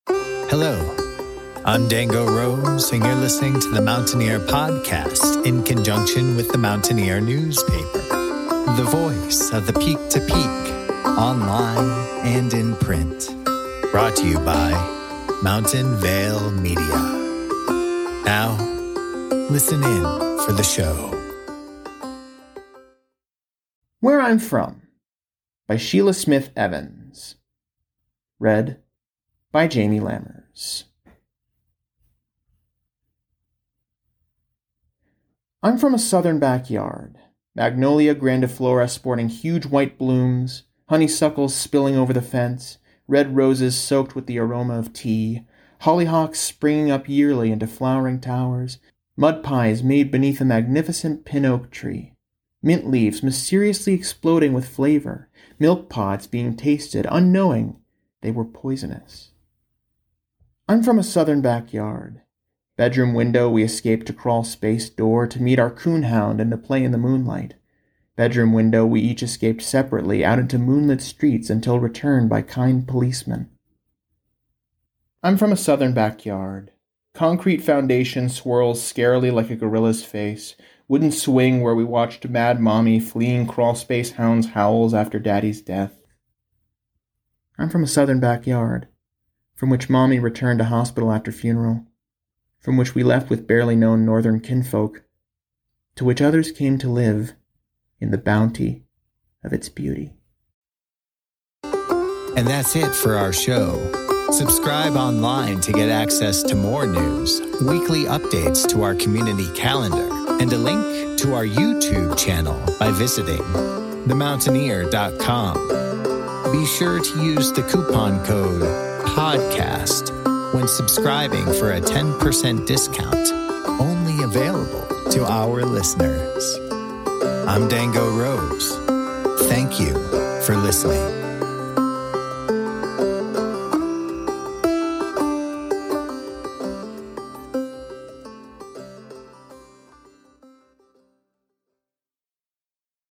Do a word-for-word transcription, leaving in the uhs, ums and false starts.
Hello, I'm Dango Rose, and you're listening to the Mountaineer Podcast in conjunction with the Mountaineer newspaper, the voice of the peak to peak, online and in print. Brought to you by Mountain Vale Media. Now, listen in for the show. Where I'm From by Sheila Smith Evans. Read by Jamie Lammers. I'm from a southern backyard. Magnolia grandiflora sporting huge white blooms, honeysuckles spilling over the fence, red roses soaked with the aroma of tea, hollyhocks springing up yearly into flowering towers, mud pies made beneath a magnificent pin oak tree, mint leaves mysteriously exploding with flavor, milk pods being tasted unknowing they were poisonous. I'm from a southern backyard. Bedroom window we escaped to crawl space door to meet our coonhound and to play in the moonlight. Bedroom window we each escaped separately out into moonlit streets until returned by kind policemen. I'm from a southern backyard. Concrete foundation swirls scarily like a gorilla's face. Wooden swing where we watched Mad Mommy fleeing crawl space hound's howls after Daddy's death. I'm from a southern backyard, from which Mommy returned to hospital after funeral, from which we left with barely known northern kinfolk, to which others came to live in the bounty of its beauty. And that's it for our show. Subscribe online to get access to more news, weekly updates to our community calendar, and a link to our YouTube channel by visiting the mountaineer dot com. Be sure to use the coupon code PODCAST when subscribing for a ten percent discount, only available to our listeners. I'm Dango Rose. Thank you for listening.